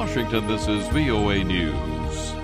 Washington, this is VOA News.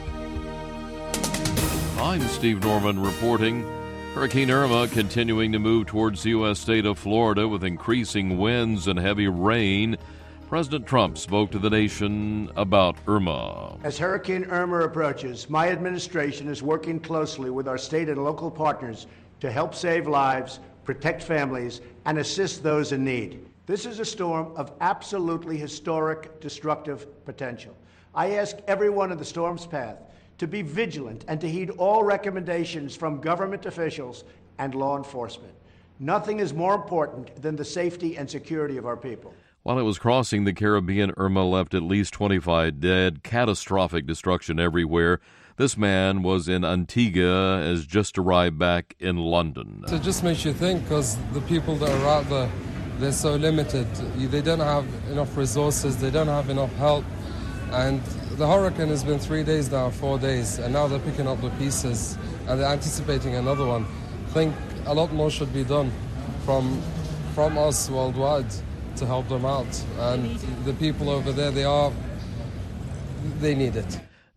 I'm Steve Norman reporting. Hurricane Irma continuing to move towards the U.S. state of Florida with increasing winds and heavy rain. President Trump spoke to the nation about Irma. As Hurricane Irma approaches, my administration is working closely with our state and local partners to help save lives, protect families, and assist those in need. This is a storm of absolutely historic, destructive potential. I ask everyone in the storm's path to be vigilant and to heed all recommendations from government officials and law enforcement. Nothing is more important than the safety and security of our people. While it was crossing the Caribbean, Irma left at least 25 dead, catastrophic destruction everywhere. This man was in Antigua, has just arrived back in London. So it just makes you think, because the people that are out there, they're so limited. They don't have enough resources, they don't have enough help. And the hurricane has been 3 days now, 4 days, and now they're picking up the pieces and they're anticipating another one. I think a lot more should be done from us worldwide to help them out. And the people over there, they need it.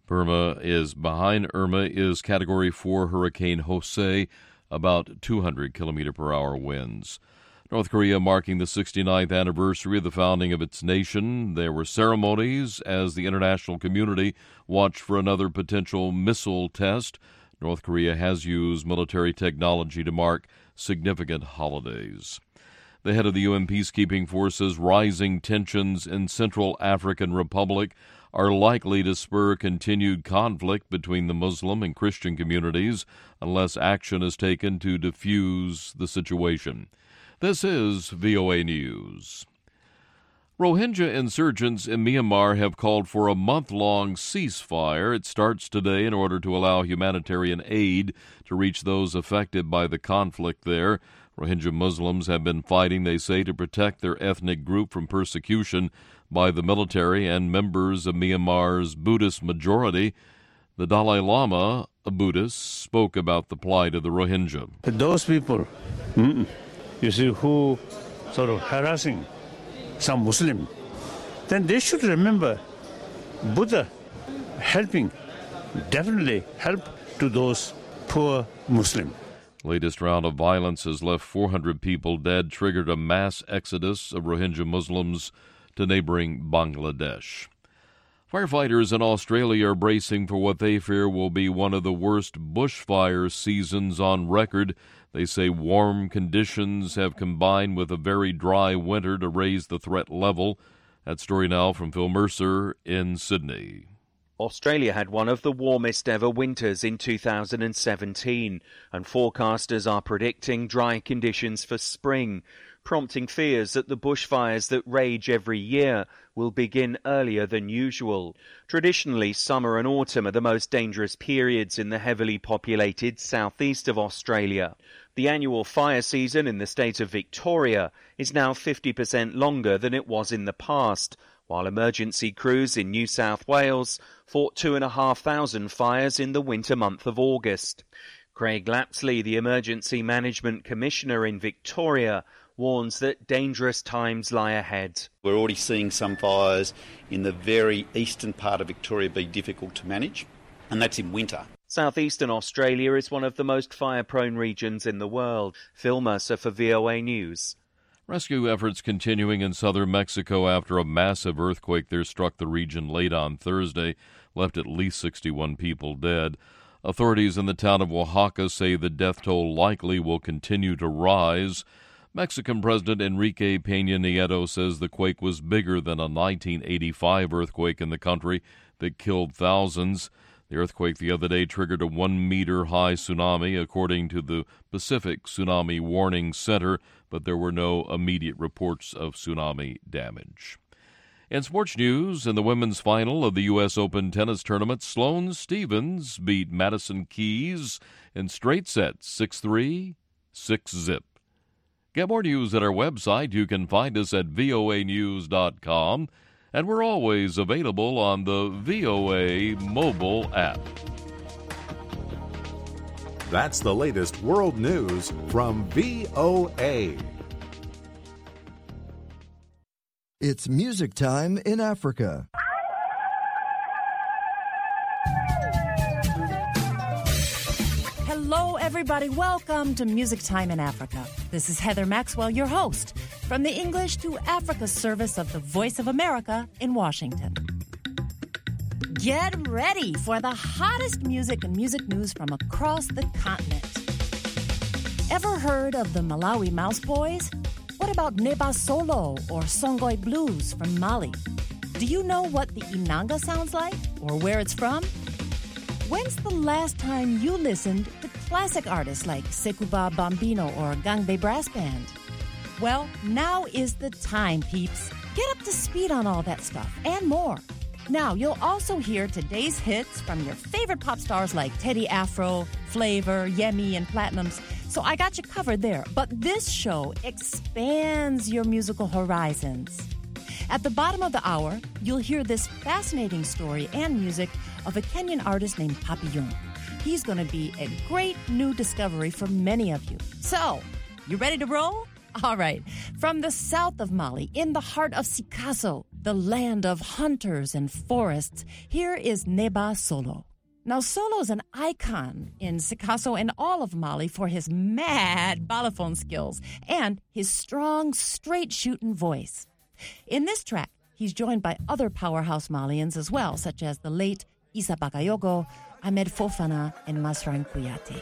Behind Irma is Category 4 Hurricane Jose, about 200 km/h winds. North Korea marking the 69th anniversary of the founding of its nation. There were ceremonies as the international community watched for another potential missile test. North Korea has used military technology to mark significant holidays. The head of the UN peacekeeping forces, rising tensions in Central African Republic are likely to spur continued conflict between the Muslim and Christian communities unless action is taken to defuse the situation. This is VOA News. Rohingya insurgents in Myanmar have called for a month-long ceasefire. It starts today in order to allow humanitarian aid to reach those affected by the conflict there. Rohingya Muslims have been fighting, they say, to protect their ethnic group from persecution by the military and members of Myanmar's Buddhist majority. The Dalai Lama, a Buddhist, spoke about the plight of the Rohingya. Those people, you see, who sort of harassing some Muslim, then they should remember Buddha helping, definitely help to those poor Muslim. Latest round of violence has left 400 people dead, triggered a mass exodus of Rohingya Muslims to neighboring Bangladesh. Firefighters in Australia are bracing for what they fear will be one of the worst bushfire seasons on record. They say warm conditions have combined with a very dry winter to raise the threat level. That story now from Phil Mercer in Sydney. Australia had one of the warmest ever winters in 2017, and forecasters are predicting dry conditions for spring, prompting fears that the bushfires that rage every year will begin earlier than usual. Traditionally, summer and autumn are the most dangerous periods in the heavily populated southeast of Australia. The annual fire season in the state of Victoria is now 50% longer than it was in the past, while emergency crews in New South Wales fought 2,500 fires in the winter month of August. Craig Lapsley, the Emergency Management Commissioner in Victoria, warns that dangerous times lie ahead. We're already seeing some fires in the very eastern part of Victoria be difficult to manage, and that's in winter. Southeastern Australia is one of the most fire-prone regions in the world. Phil Mercer for VOA News. Rescue efforts continuing in southern Mexico after a massive earthquake there struck the region late on Thursday, left at least 61 people dead. Authorities in the town of Oaxaca say the death toll likely will continue to rise. Mexican President Enrique Peña Nieto says the quake was bigger than a 1985 earthquake in the country that killed thousands. The earthquake the other day triggered a 1-meter-high tsunami, according to the Pacific Tsunami Warning Center, but there were no immediate reports of tsunami damage. In sports news, in the women's final of the U.S. Open tennis tournament, Sloane Stephens beat Madison Keys in straight sets, 6-3, 6-zip. Get more news at our website. You can find us at voanews.com. And we're always available on the VOA mobile app. That's the latest world news from VOA. It's music time in Africa. Hello, everybody. Welcome to Music Time in Africa. This is Heather Maxwell, your host, from the English to Africa service of the Voice of America in Washington. Get ready for the hottest music and music news from across the continent. Ever heard of the Malawi Mouse Boys? What about Neba Solo or Songoi Blues from Mali? Do you know what the Inanga sounds like or where it's from? When's the last time you listened to classic artists like Sekuba Bambino or Gangbe Brass Band? Well, now is the time, peeps. Get up to speed on all that stuff and more. Now, you'll also hear today's hits from your favorite pop stars like Teddy Afro, Flavor, Yemi, and Platinums. So I got you covered there. But this show expands your musical horizons. At the bottom of the hour, you'll hear this fascinating story and music of a Kenyan artist named Papillon. He's going to be a great new discovery for many of you. So, you ready to roll? All right. From the south of Mali, in the heart of Sikasso, the land of hunters and forests, here is Neba Solo. Now, Solo's an icon in Sikasso and all of Mali for his mad balafon skills and his strong, straight-shooting voice. In this track, he's joined by other powerhouse Malians as well, such as the late Issa Bakayogo, Ahmed Fofana, and Masran Kouyaté.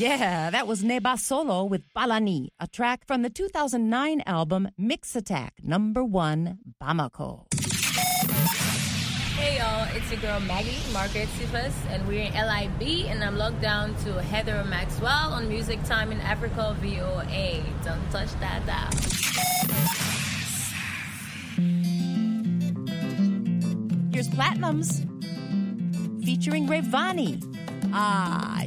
Yeah, that was Neba Solo with Balani, a track from the 2009 album Mix Attack, #1, Bamako. Hey y'all, it's your girl Maggie, Margaret Sifas, and we're in LIB, and I'm logged down to Heather Maxwell on Music Time in Africa VOA. Don't touch that dial. Here's Platinums featuring Rayvani. Ay.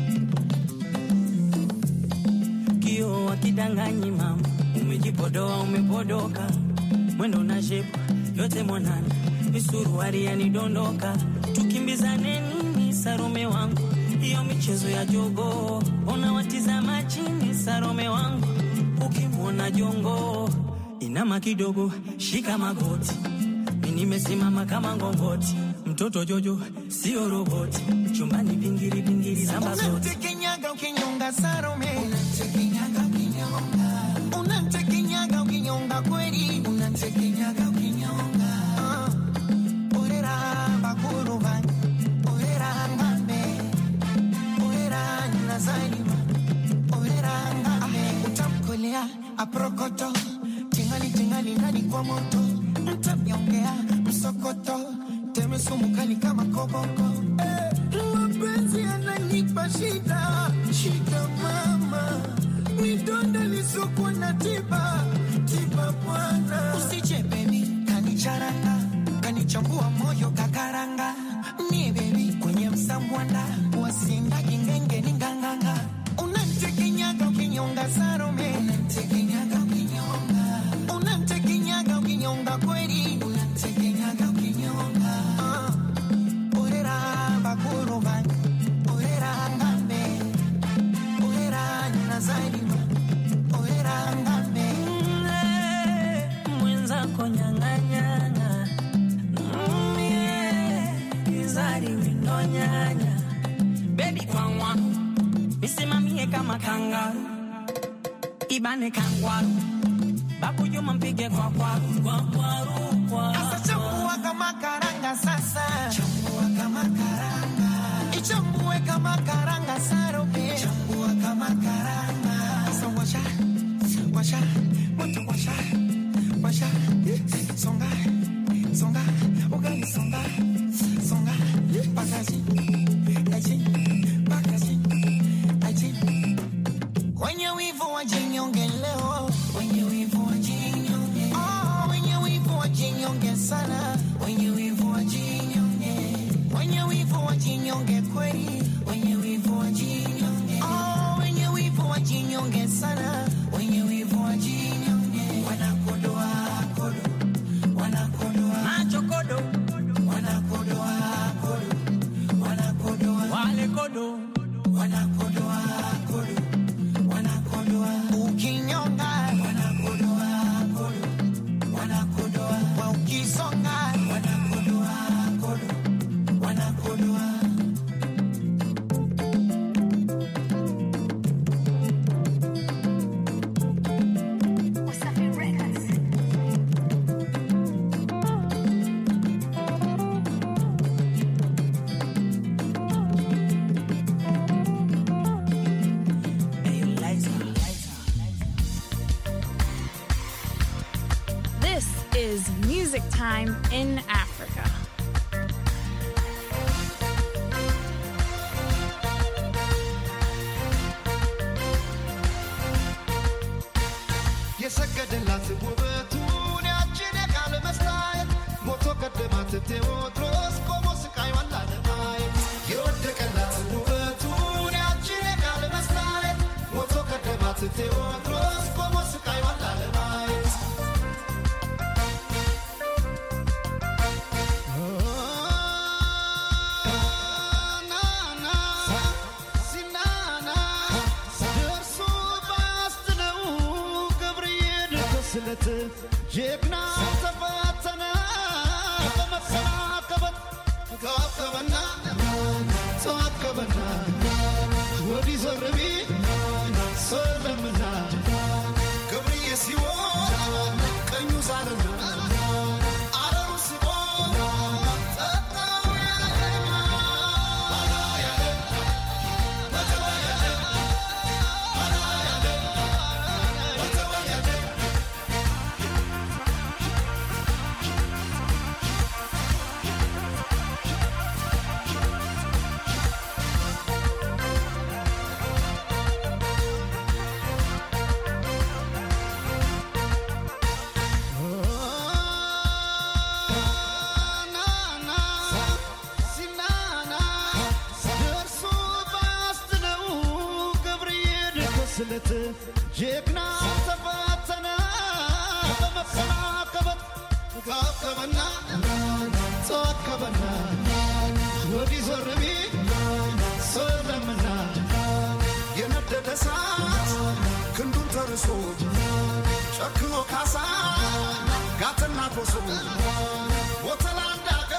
Kio wakidanganyi mama, umejipodoa umepodoka, mwendo na shepu yote mwanana, misuruari yanidondoka, tukimbizane nini Sarome wangu, hiyo michezo ya jogo, ona watizama chini Sarome wangu, ukimwona jongo, inama kidogo, shika magoti, mimi nimesimama kama ngongoti, mtoto Jojo sio roboti, chumbani pingiri pingiri samba zote. Unantekenyaga ukinyonga Sarome, unantekenyaga ukinyonga, unantekenyaga ukinyonga kweli, unantekenyaga ukinyonga. Orera bakuruba, orera ngame, orera nazarima, orera ngame. Utamkolea aprokoto, tingali tingali ndani kwa moto, mtamyongea msokoto, teme sumu kali kama koboko. Mapenzi yananipa shida, shida mama, midonda lisoko na tiba, tiba bwana. Usiche baby, kanicharanga, kanichambua moyo kakaranga, ni baby kwenye msambwanda, wasinda kingenge ni nganganga. Unantekenyaga ukinyonga Sarome, unantekenyaga ukinyonga, unantekenyaga ukinyonga kweli, unantekenyaga ukinyonga. Orera bakuruba, orera ngame, orera nazarima, orera ngame. Mwenza konyanganyana, izari winonyanya, baby kwangwa, misimamie kama kangaru, ibane kangwaru, babu yuma mpige kwa kwaru, kwa kwaru, kwa. Asa chambua kama karanga sasa, chambua kama karanga, ichambue kama karanga Sarome, chambua kama karanga. So washa, washa, moto washa, washa, songa, songa, ugali songa, songa, pakazi, aji, pakazi, aji. Wenye wivu wajinyonge leo, wenye wivu wajinyonge, oh, wenye wivu wajinyonge sana, wenye wivu wajinyonge, wenye wivu wajinyonge kweli, wenye wivu wajinyonge, oh, wenye wivu wajinyonge sana, wenye wivu wajinyonge, wanakodoa kodo, wanakodoa macho kodo, wanakodoa kodo, wanakodoa wale kodo, wanakodoa kodo, wanakodoa ukinyonga, wanakodoa kodo, wanakodoa wa ukisonga, wanakodoa kodo, wanakodoa. This is Music Time in Africa. የሰገደላት ውበቱን ያችን የቃል መስታየት ሞቶ ቀደማት ቴዎድሮስ ቆሞ ስቃይዋን ላለማየት የወደቀላት ውበቱን ያችን የቃል መስታየት ሞቶ ቀደማት ቴዎድሮስ ቆሞ ስቃይዋን ላለማየት ጀግና ተፈተነ በመሰናከበት ተዋከበና ተዋከበና ወዲህ ዘርቢ ሰለምና ገብርዬ ሲሆን ቀኙ ዛርና አረሩ ስቦ ጠጣው ያለማ ያለ ጀግና ተፈተነ በመፈናቀበት ተካከበና ተዋከበና ወዲህ ዞር ቢል ሰለምና የነደደ እሳት ክንዱን ተርሶ ጨክኖ ካሳ ጋትና ኮሶ ወተላ እንዳገር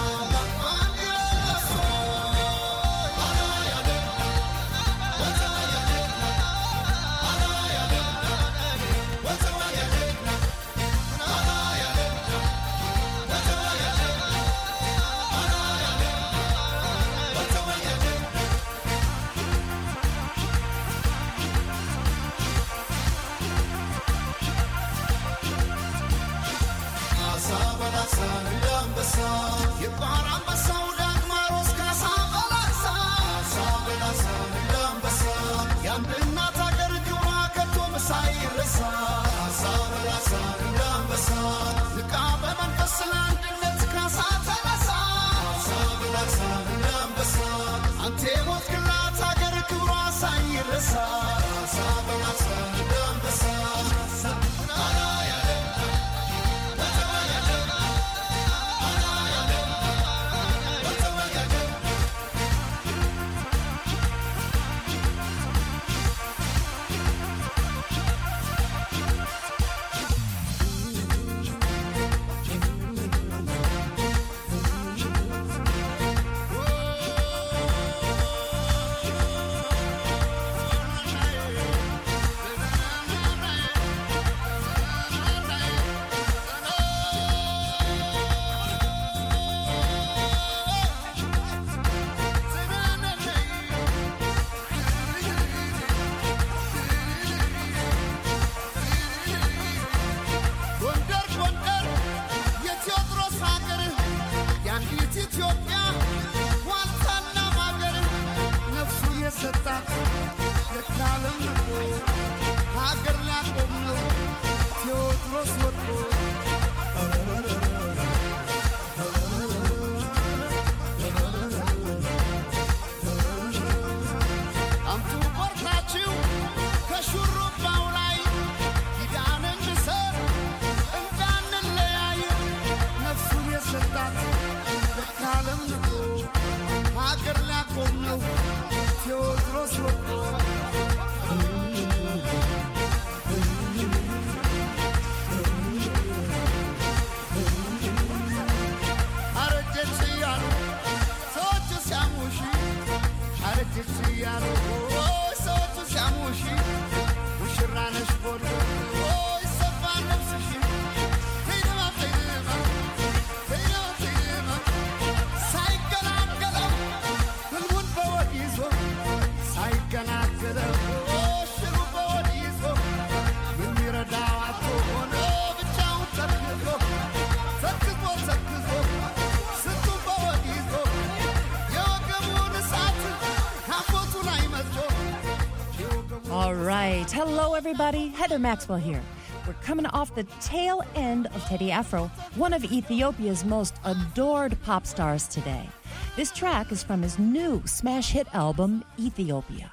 Hello, everybody. Heather Maxwell here. We're coming off the tail end of Teddy Afro, one of Ethiopia's most adored pop stars today. This track is from his new smash hit album, Ethiopia.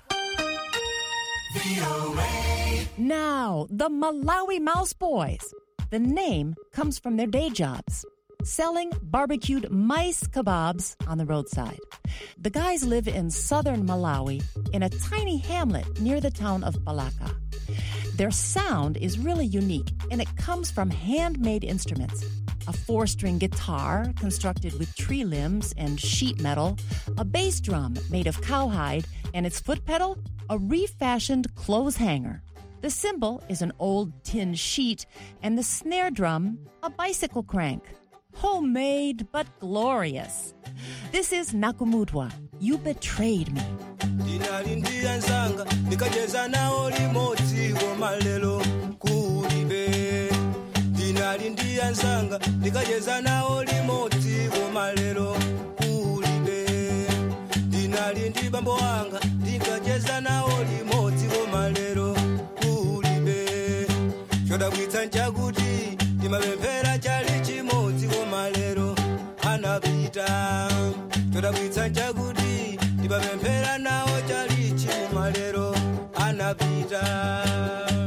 Now, the Malawi Mouse Boys. The name comes from their day jobs, selling barbecued mice kebabs on the roadside. The guys live in southern Malawi in a tiny hamlet near the town of Balaka. Their sound is really unique, and it comes from handmade instruments. A 4-string guitar constructed with tree limbs and sheet metal, a bass drum made of cowhide, and its foot pedal, a refashioned clothes hanger. The cymbal is an old tin sheet, and the snare drum, a bicycle crank. Homemade but glorious. This is Nakumudwa, You Betrayed Me. Anapita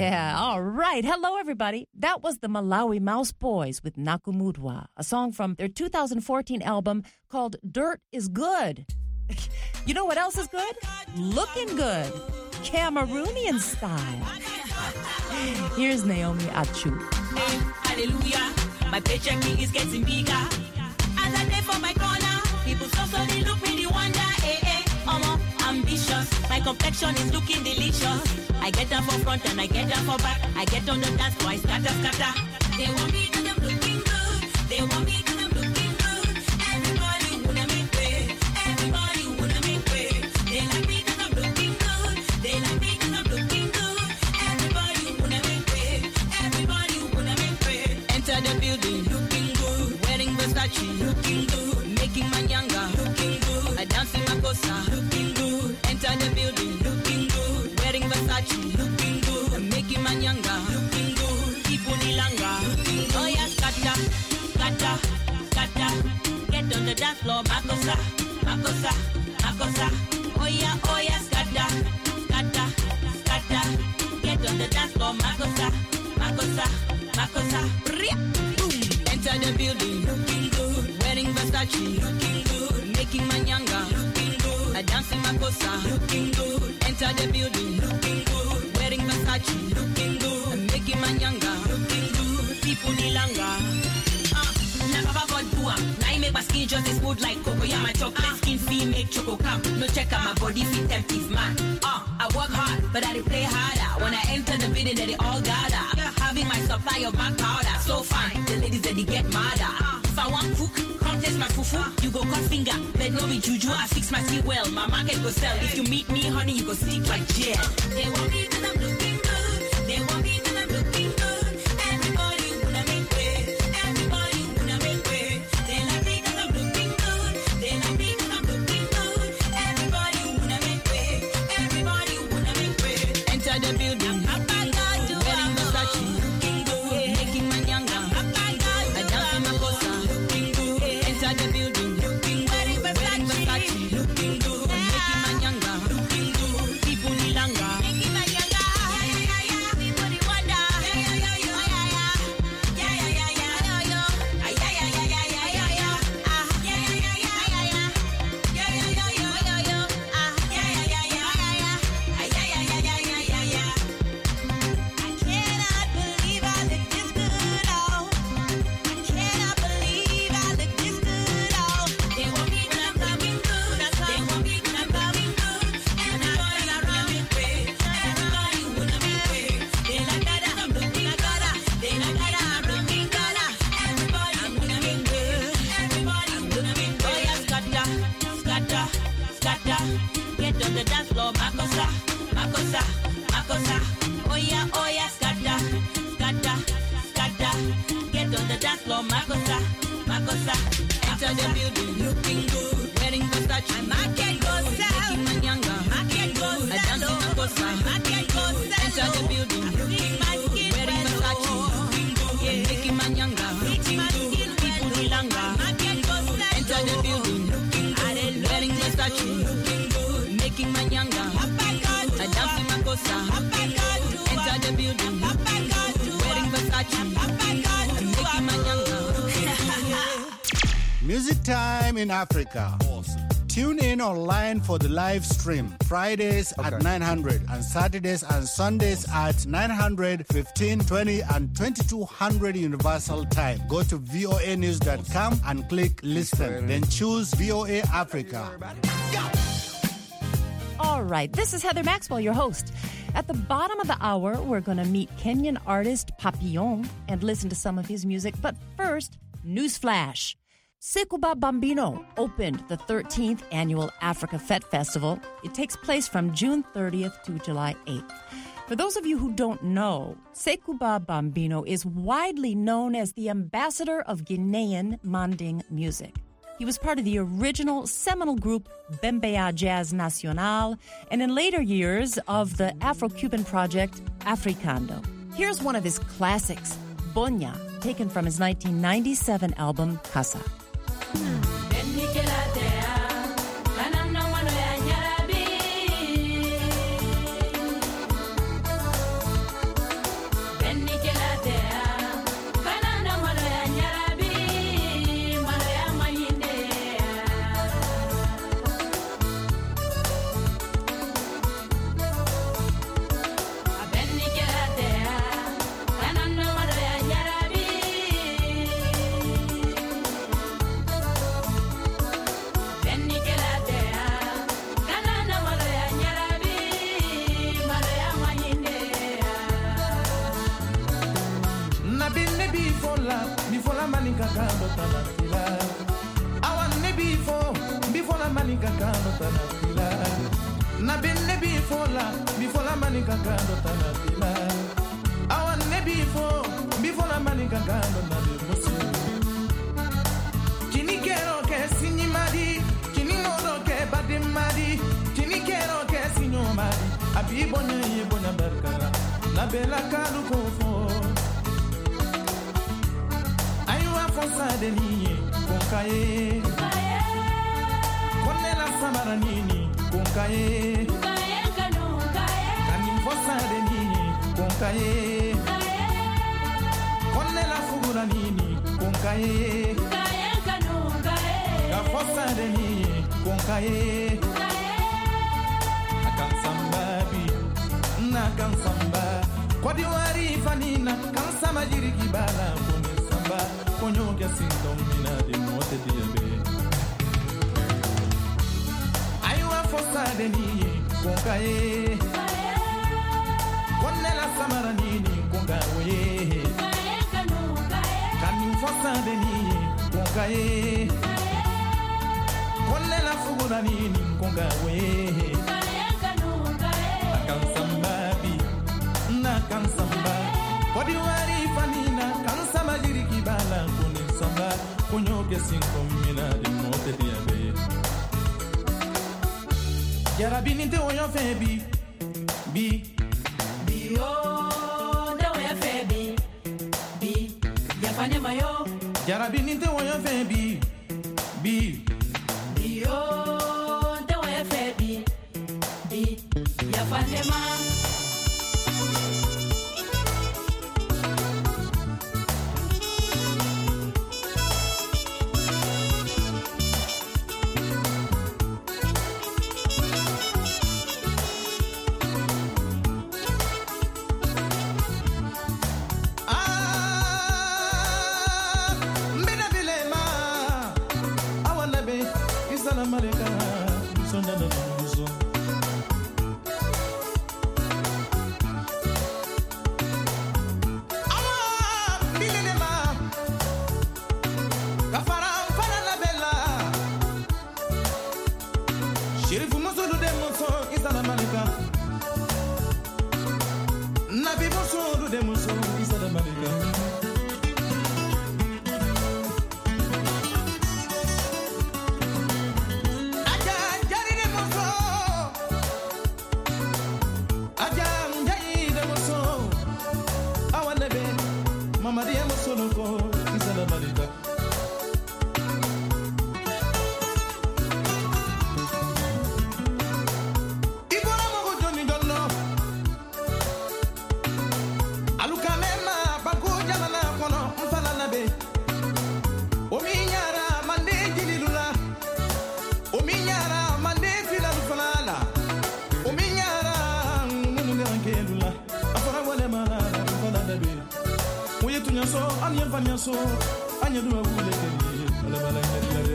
Yeah, all right. Hello, everybody. That was the Malawi Mouse Boys with Nakumudwa, a song from their 2014 album called Dirt is Good. You know what else is good? Looking good. Cameroonian style. Here's Naomi Achu. Hey, hallelujah. My paycheck is getting bigger. As I day for my corner, people so they look me, they wonder, I'm ambitious. My complexion is looking delicious. I get down for front and I get down for back. I get on the dance floor, I scatter. They want me because I'm looking good. They want me because I'm looking good. Everybody wanna make way. Everybody wanna make way. They like me because I'm looking good. They like me because I'm looking good. Everybody wanna make way. Everybody wanna make way. Enter the building looking good. Wearing Versace looking good. Making man younger looking good. I dance in my cosa looking good. Enter the building looking good. Wearing Versace looking good. I'm making man younger looking good. People nilanga looking good. Oh yeah, scatter. Get on the dance floor, makosa. Oh yeah, scatter. Get on the dance floor, makosa. Boom. Enter the building looking good. Wearing Versace looking good. Making man younger looking good. I dance in my cosa looking good. Enter the building looking good. Wearing Versace looking good. I'm making man younger looking good. People nilanga. Never got do am. Now I make my skin just as smooth like cocoa. Yeah, my chocolate skin feel make choco come. No check out my body fit temptive man. I work hard, but I play harder. When I enter the building, they all gather. Having my supply of black powder. So fine, the ladies that they get madder. If I want cook, come taste my fufu. You go cut finger, but no be juju. I fix my skin well, my market go sell. If you meet me, honey, you go stick like jail. They want me cause I'm looking good. They want me cause I'm looking good. Everybody wanna make way. Everybody wanna make way. They like me cause I'm looking good. They like me cause I'm looking good. Everybody wanna make way. Everybody wanna make way. Enter the building. Wearing Versace looking good. Making man younger. I dance in my cosa looking good. Enter the building looking good. Wearing Versace looking good. Making man younger looking good. People nilanga. Making man younger. People they wonder. Get on the dance floor, makosa. Oh yeah, scatter. Get on the dance floor, makosa. Enter the building, looking good. Wearing Versace, I market go sell. Making man younger, market go sell. I dance in my cosa, market go sell. Enter the building, looking good. Wearing Versace, looking good. Making man younger, looking good. People nilanga, market go sell. Enter the building, looking good. Wearing Versace, looking good. Making man younger. I dance in my cosa. Enter the building. Wearing Versace. Making man younger. Music Time in Africa. Awesome. Tune in online for the live stream. Fridays at 900 and Saturdays and Sundays at 900, 15, 20 and 2200 Universal Time. Go to voanews.com and click listen. Then choose VOA Africa. All right, this is Heather Maxwell, your host. At the bottom of the hour, we're going to meet Kenyan artist Papillon and listen to some of his music. But first, newsflash. Sekuba Bambino opened the 13th annual Africa Fet Festival. It takes place from June 30th to July 8th. For those of you who don't know, Sekuba Bambino is widely known as the ambassador of Guinean Manding music. He was part of the original seminal group Bembeya Jazz Nacional and in later years of the Afro-Cuban project Africando. Here's one of his classics, Bonya, taken from his 1997 album Casa. manika kando tanatila. Awan ne before la manika kando tanatila. Na benne before la manika kando tanatila. Awan ne before la manika kando na de musu. Kini kero ke sinyi madi, kini modo ke badi madi, kini kero ke sinyo madi. Abi bonya ye bonya berkala, na bela kadu kofo. Aywa fonsa de niye, konkaye. Konne la samara nini, konkaye. Kani fonsa de niye, konkaye. Konne la fugura nini, konkaye. Ka fonsa de niye, konkaye. Akan sambabi, na kan samba. Kwadi wari fanina, kan sama jiri kibala. Kone samba, konyo kya sintom mina de mote diabe. Aywa fosa de niye, konkaye. Konne la samara nini, konkawe. Kani fosa de niye, konkaye. Konne la fugura nini, konkawe. Akan sambabi, na kan samba. Kwadi wari fanina, kan sama jiri kibala. Kone samba, konyo kya sintom mina de mote diabe. Jarabini te oyo febi, oh, de oyo febi, yafanya mayo. Jarabini te oyo febi, oh, de oyo febi, yafanya mayo. So anya duma bule kedi ala bala ngare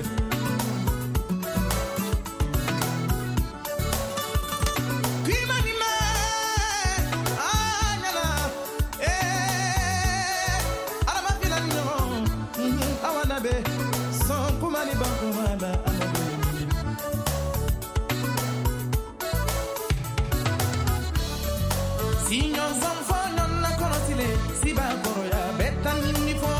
kimani ma anyala ala ma filan no awana be son kumani banko mala ala be sinyo zanfo non na konotile siba koroya betan ni fo.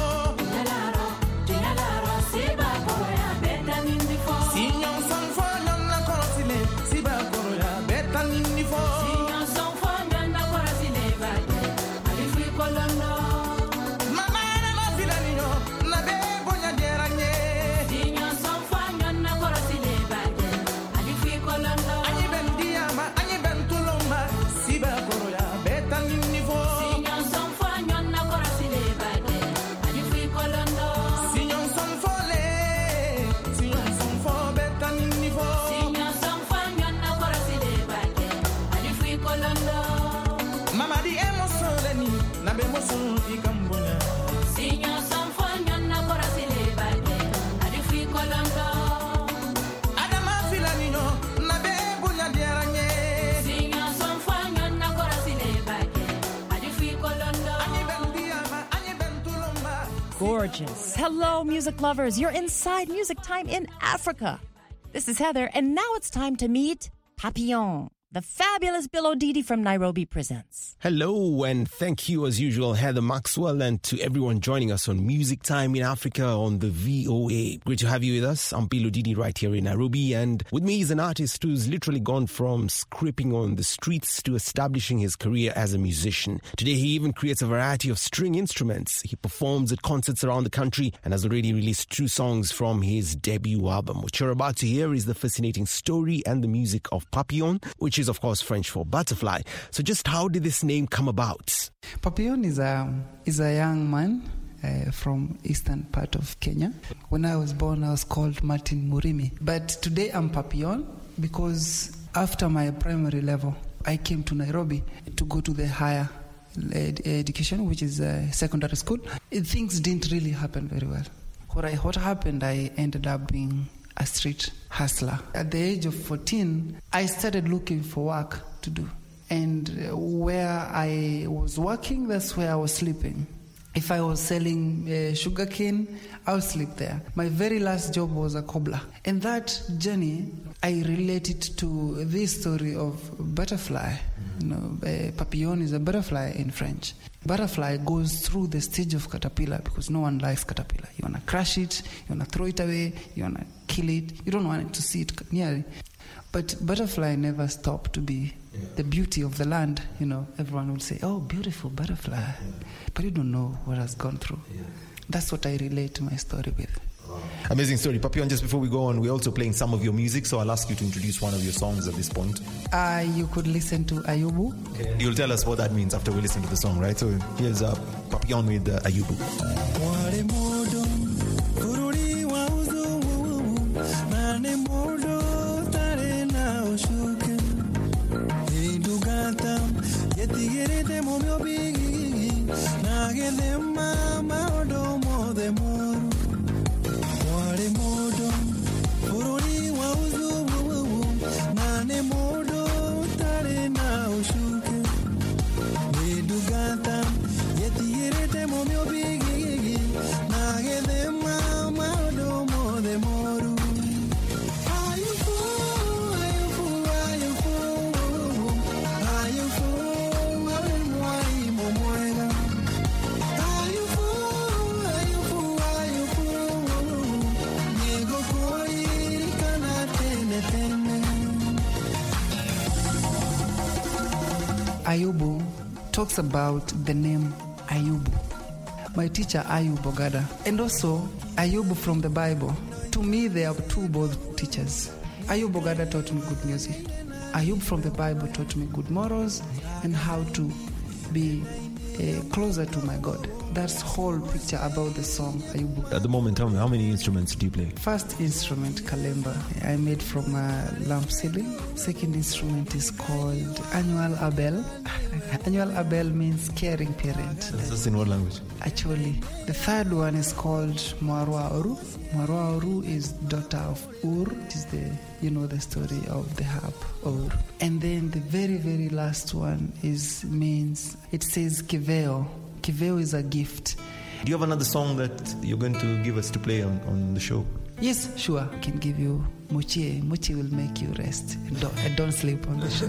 gorgeous. Hello, music lovers. You're inside Music Time in Africa. This is Heather, and now it's time to meet Papillon. The fabulous Bill O'Didi from Nairobi presents. Hello, and thank you as usual, Heather Maxwell, and to everyone joining us on Music Time in Africa on the VOA. Great to have you with us. I'm Bill O'Didi right here in Nairobi, and with me is an artist who's literally gone from scraping on the streets to establishing his career as a musician. Today, he even creates a variety of string instruments. He performs at concerts around the country and has already released 2 songs from his debut album. What you're about to hear is the fascinating story and the music of Papillon, which is of course French for butterfly. So just how did this name come about? Papillon is a young man from eastern part of Kenya. When I was born, I was called Martin Murimi. But today I'm Papillon because after my primary level, I came to Nairobi to go to the higher education, which is secondary school. Things didn't really happen very well. What happened, I ended up being a street hustler. At the age of 14, I started looking for work to do. And where I was working, that's where I was sleeping. If I was selling sugarcane, I would sleep there. My very last job was a cobbler. And that journey, I related to this story of butterfly. You know, papillon is a butterfly in French. Butterfly goes through the stage of caterpillar because no one likes caterpillar. You want to crush it, you want to throw it away, you want to kill it. You don't want to see it nearly. But butterfly never stopped to be the beauty of the land. You know, everyone will say, oh, beautiful butterfly. Yeah. But you don't know what has gone through. Yeah. That's what I relate my story with. Amazing story. Papillon, just before we go on, we're also playing some of your music, so I'll ask you to introduce one of your songs at this point. You could listen to Ayubu. Okay. You'll tell us what that means after we listen to the song, right? So here's Papillon with Ayubu. Ayubu talks about the name Ayubu. My teacher, Ayub Ogada, and also Ayubu from the Bible. To me, they are two both teachers. Ayub Ogada taught me good music. Ayub from the Bible taught me good morals and how to be closer to my God. That's whole picture about the song Ayubu. At the moment, tell me, how many instruments do you play? First instrument, kalemba. I made from a lamp ceiling. Second instrument is called Annual Abel. Annual Abel means caring parent. That's in what language? Actually, the third one is called Mwarwa Oru. Mwarwa Oru is daughter of Ur, which is the story of the harp Ur. And then the very, very last one it says Kiveo. Kiveo is a gift. Do you have another song that you're going to give us to play on the show? Yes, sure. I can give you Muchie. Muchie will make you rest. Don't sleep on the show.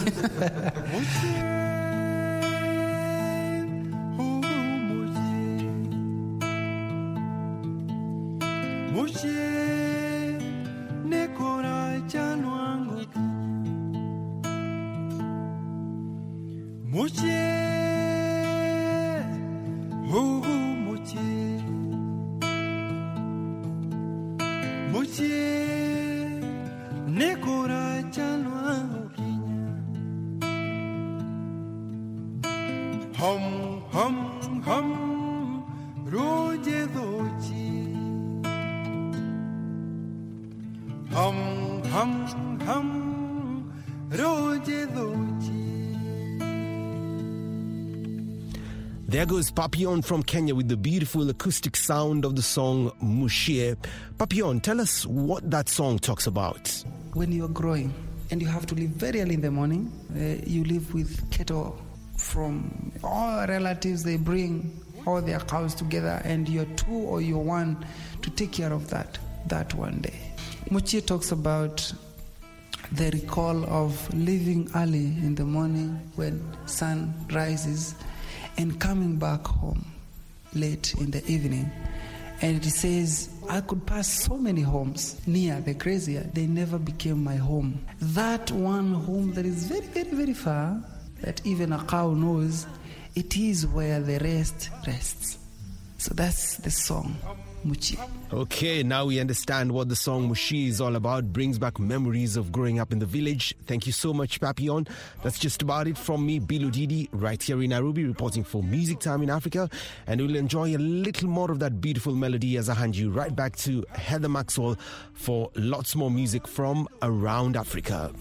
There goes Papillon from Kenya with the beautiful acoustic sound of the song Mushie. Papillon, tell us what that song talks about. When you're growing and you have to leave very early in the morning, you live with cattle from all relatives. They bring all their cows together, and you're two or you're one to take care of that one day. Muchie talks about the recall of leaving early in the morning when sun rises and coming back home late in the evening. And it says, I could pass so many homes near the grazier, they never became my home. That one home that is very, very, very far, that even a cow knows, it is where the rest rests. So that's the song, Muchie. Okay, now we understand what the song Muchie is all about. Brings back memories of growing up in the village. Thank you so much, Papillon. That's just about it from me, Bilo Didi, right here in Nairobi, reporting for Music Time in Africa. And we'll enjoy a little more of that beautiful melody as I hand you right back to Heather Maxwell for lots more music from around Africa.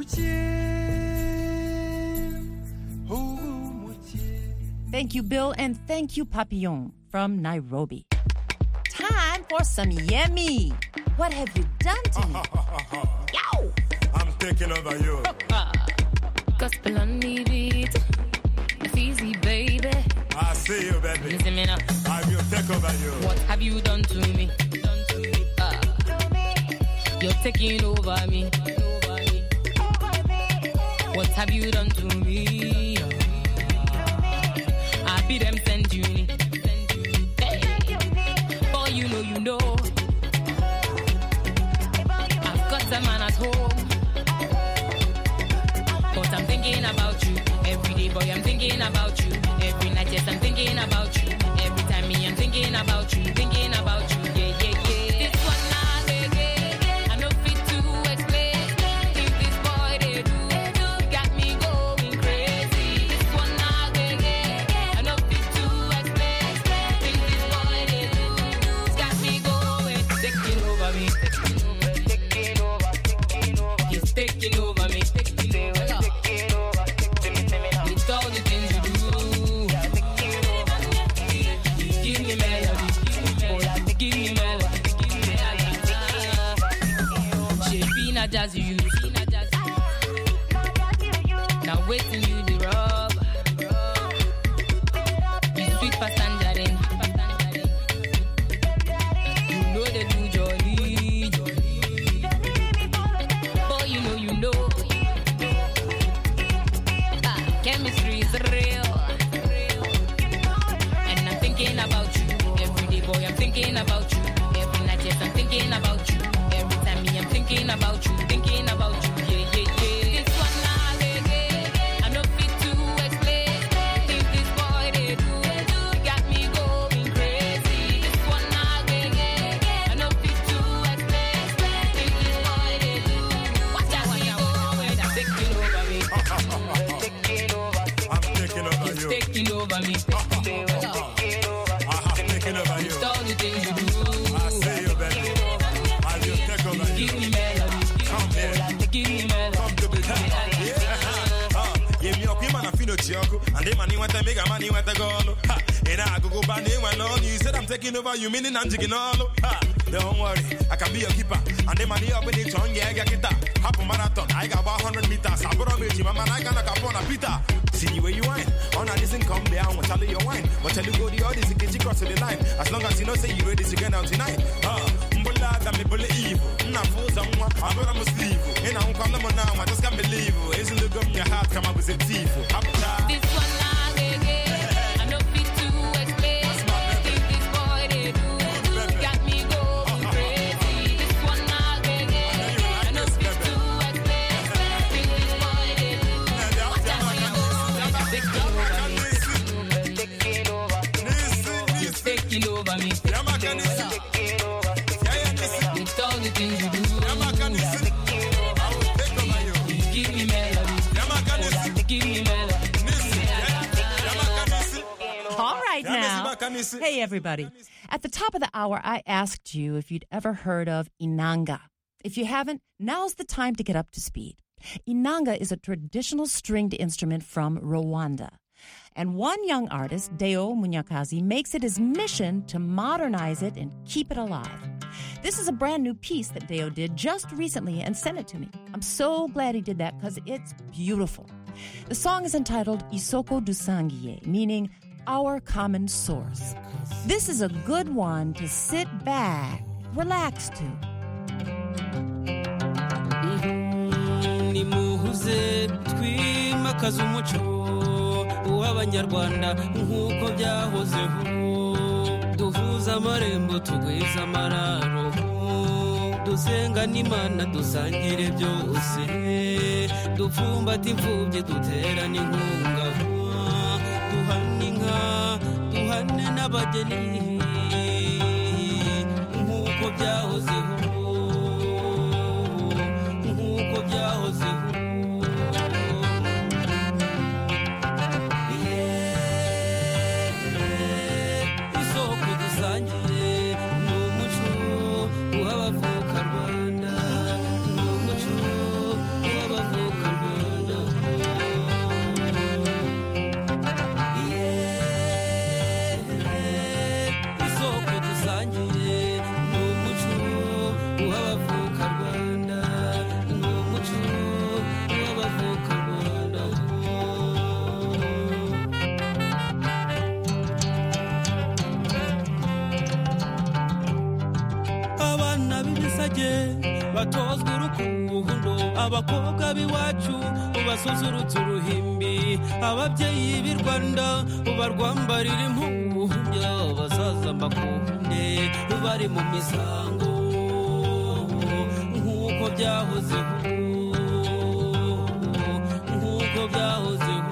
Thank you, Bill, and thank you, Papillon, from Nairobi. Time for some yummy. What have you done to me? Yow! I'm taking over you. Gospel on the beat. It's easy, baby. I see you, baby. Listen me now. I will take over you. What have you done to me? You're taking over me. What have you done to me? I be them send you. Boy, you know. I've got a man at home. But I'm thinking about you. Every day, boy, I'm thinking about you. Every night, yes, I'm thinking about you. Every time, me, I'm thinking about you. Thinking about you, yeah. This one now, I know fit to explain. If this boy, they do, got me going crazy. This one now, I know fit to explain. If this boy, they do, got me going. Taking over me. He's taking over me. It's all the things you do. Give me melody. Give me melody. Shaping a jazz you. Now waiting you the rub. You sweet past tangerine. You know they do jolly. Boy, you know. Chemistry is real. And I'm thinking about you. Every day, boy, I'm thinking about you. Every night, yes, I'm thinking about you. Every time, me, I'm thinking about you. Thinking about you, yeah. This one now, I know fit to explain. If this boy, they do, got me going crazy. This one now, I know fit to explain. If this boy, they do, watch out, me going. I'm taking over me. I'm taking over you. Taking over me. I have taken over you. It's all the things you do. I see you, baby. I will take over you. Give me melody. Come here. Give me melody. Come to be done. Give me a queen and a fino chioko. And the money went to make a money went to go. And I go by name alone. You said I'm taking over you, meaning I'm taking all. Don't worry, I can be your keeper. And the money up in the tongue, yeah, I get it. Half a marathon, I got 100 meters. I brought me to my man, I got a capone of Peter. See where you wine. On a listen, come down, what tell you your wine. What tell you go the others, you get cross the line. As long as you know, say you ready to get out tonight. Mbula, me believe. Not for someone, I'm gonna sleep. And I won't come now, I just can't believe. Isn't the gum your heart come up with a thief? This one now, I know fit to explain. If this boy they do, got me going crazy. This one now, I know fit to explain. If this boy they do, watch out when you go. He's taking over me. It's all the things you do. Give me melody. Give me melody. All right now. Hey, everybody. At the top of the hour, I asked you if you'd ever heard of Inanga. If you haven't, now's the time to get up to speed. Inanga is a traditional stringed instrument from Rwanda. And one young artist, Deo Munyakazi, makes it his mission to modernize it and keep it alive. This is a brand new piece that Deo did just recently and sent it to me. I'm so glad he did that because it's beautiful. The song is entitled Isoko Dusangiye, meaning our common source. This is a good one to sit back, relax to. Nimuhuze twimakaze umuco w'Abanyarwanda nk'uko byahozeho, duhuza amarembo tugwiza amararo, dusenga n'Imana dusangire byose, dupfumbata imfubyi duterane inkunga, duhane inka duhane n'abageni nk'uko byahozeho, nk'uko byahozeho. Isoko dusangiye ni umuco w'abavuka Rwanda, ni umuco w'abavuka Rwanda. Isoko dusangiye ni umuco w'abavuka Rwanda, ni umuco w'abavuka Rwanda. Abana b'ibisage batozwa urukundo, abakobwa b'iwacu ubasusurutsa uruhimbi, ababyeyi b'i Rwanda ubarwambarira impumbya, abasaza mbakunde bari mu misango nk'uko byahozeho, nk'uko byahozeho.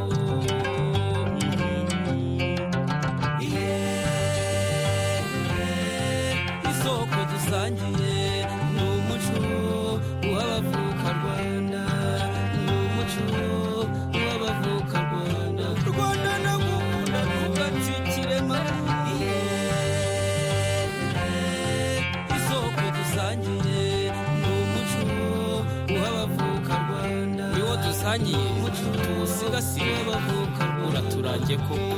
Isoko dusangiye ni umuco w'abavuka Rwanda, ni umuco w'abavuka Rwanda. Rwanda ndagukunda ntugacikiremo. Isoko dusangiye ni umuco w'abavuka Rwanda, niwo dusangiye tuwusigasire, abavuka uraturange koko.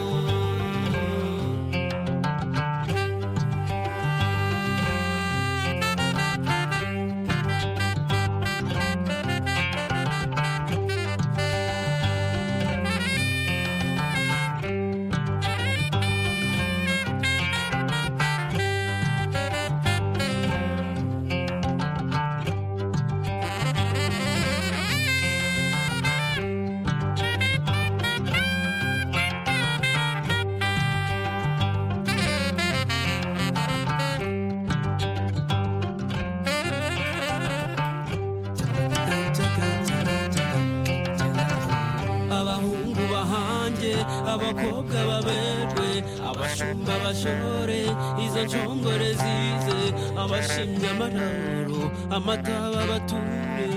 Abahungu bahange, abakobwa baberwe, abashumba bashore, izo nshongore zize, abashimye amararo, amataba bature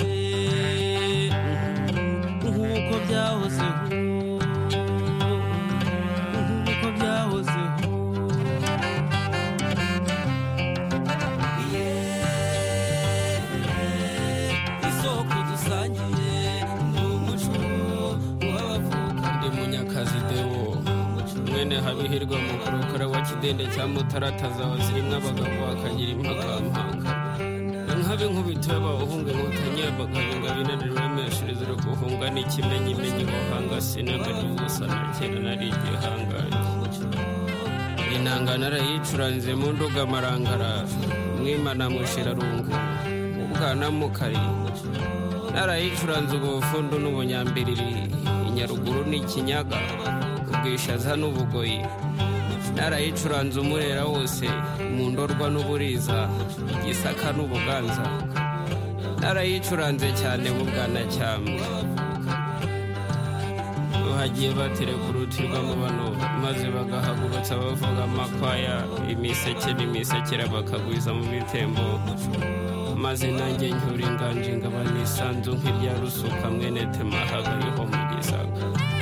nk'uko byahozeho, nk'uko byahozeho. Isoko dusangiye ni umuco w'abavuka. Ndi Munyakazi Deo mwene Habihirwa Mukurukara wa Kidende cya Mutarataza, wazirimo abagabo bakagira impakampaka, inkabe nkubito y'abahungu inkotanyi y'abagabo ngabinanira imeshurizo uri guhunga n'ikimenyimenyi guhanga sinagari ubusa na kera nari igihangaye, inanga narayicuranze mu nduga marangara, mwimana mushirarungu ubwana mukari, narayicuranze ubufundu n'ubunyambiriri, inyaruguru n'ikinyaga, ubwishaza n'ubugoyi, narayicuranze umurera wose, mu ndorwa n'uburiza, igisaka n'ubuganza, narayicuranze cyane mu bwanacyambwe. Hagiye batereka uruti rw'amabano, maze bagahagurutsa bavuga amakwaya, imiseke n'imisekera bakagwiza mu bitembo, maze nanjye ncyura inganje ngabana isanzu nk'irya Rusuka mwene Temahaga ariho mu Gisaka.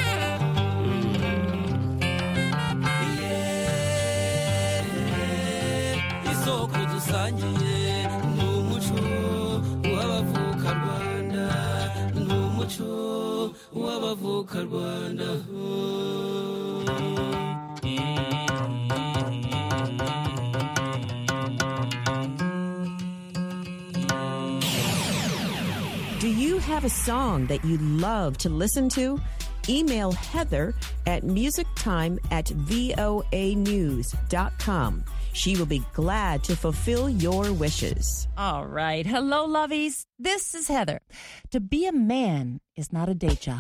Isoko dusangiye ni umuco w'abavuka Rwanda, ni umuco w'abavuka Rwanda. Do you have a song that you love to listen to? email Heather at musictime@voanews.com. She will be glad to fulfill your wishes. All right. Hello, lovies. This is Heather. To be a man is not a day job.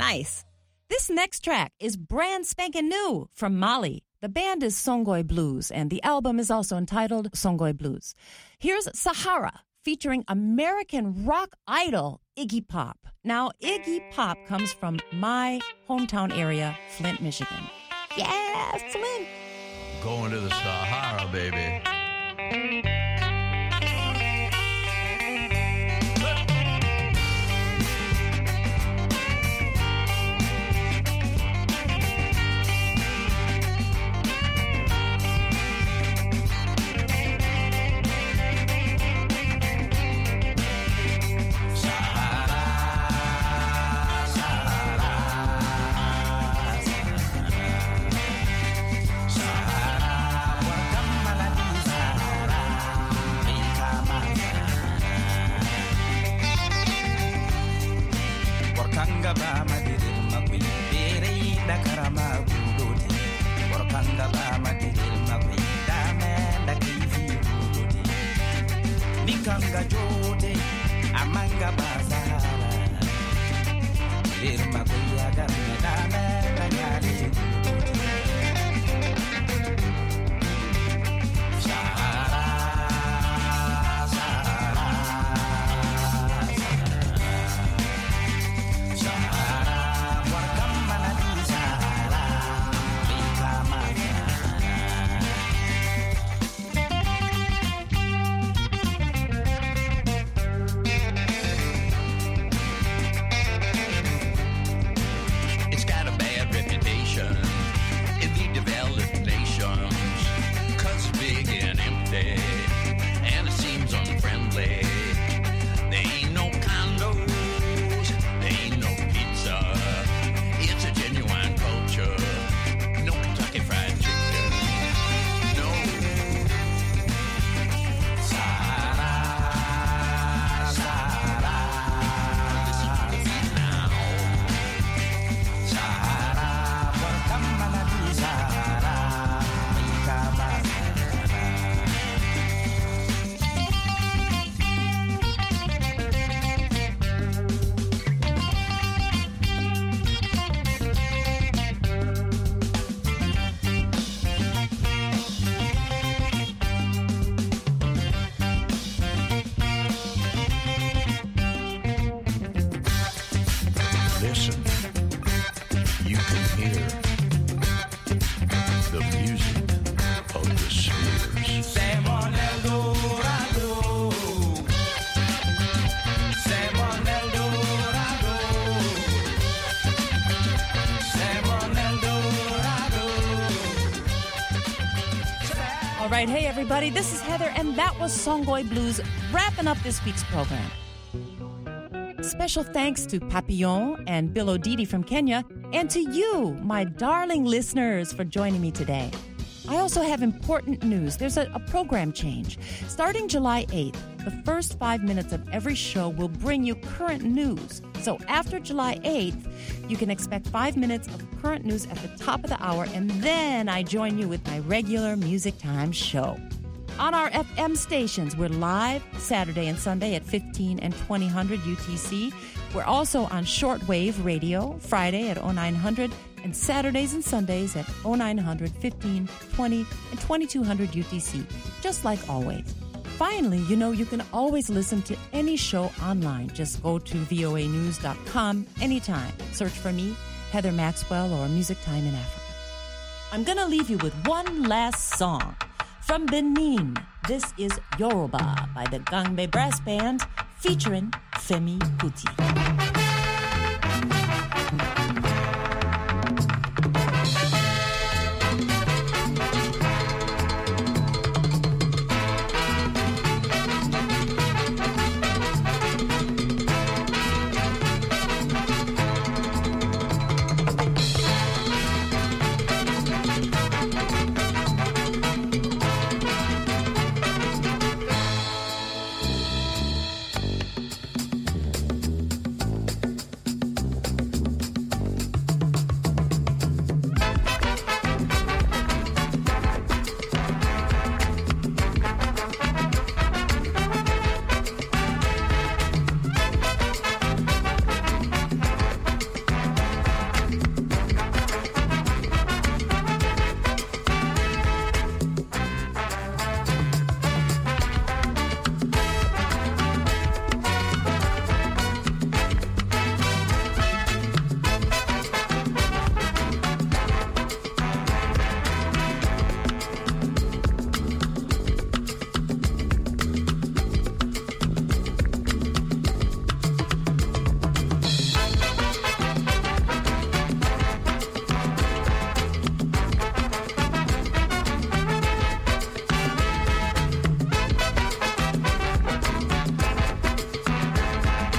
Nice. This next track is brand spanking new from Mali. The band is Songoy Blues, and the album is also entitled Songoy Blues. Here's Sahara, featuring American rock idol Iggy Pop. Now, Iggy Pop comes from my hometown area, Flint, Michigan. Yeah, Flint. Going to the Sahara, baby. All right, hey everybody, this is Heather, and that was Songoy Blues wrapping up this week's program. Special thanks to Papillon and Bill O'Didi from Kenya, and to you, my darling listeners, for joining me today. I also have important news. There's a program change. Starting July 8th, the first 5 minutes of every show will bring you current news. So after July 8th, you can expect 5 minutes of current news at the top of the hour, and then I join you with my regular Music Time show. On our FM stations, we're live Saturday and Sunday at 15 and 2000 UTC. We're also on shortwave radio Friday at 0900 and Saturdays and Sundays at 0900, 15, 20, and 2200 UTC, just like always. Finally, you know you can always listen to any show online. Just go to voanews.com anytime. Search for me, Heather Maxwell, or Music Time in Africa. I'm going to leave you with one last song. From Benin, this is Yoruba by the Gangbe Brass Band featuring Femi Kuti.